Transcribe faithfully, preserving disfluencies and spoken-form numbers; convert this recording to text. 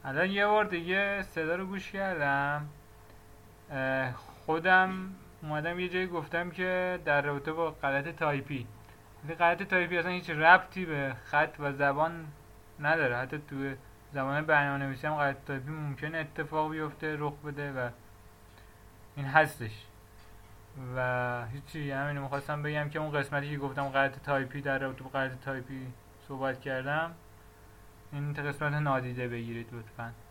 الان یه بار دیگه صدا رو گوش کردم. اه، خودم اومدم یه جایی گفتم که در رابطه با غلط تایپی، ولی غلط تایپی اصلا هیچ ربطی به خط و زبان نداره. حتی تو زبان برنامه نویسی هم غلط تایپی ممکنه اتفاق بیفته، رخ بده و این هستش. و هیچی، همینو میخواستم بگم که اون قسمتی که گفتم غلط تایپی، در رابطه با غلط تایپی صحبت کردم، این قسمت نادیده بگیرید لطفا.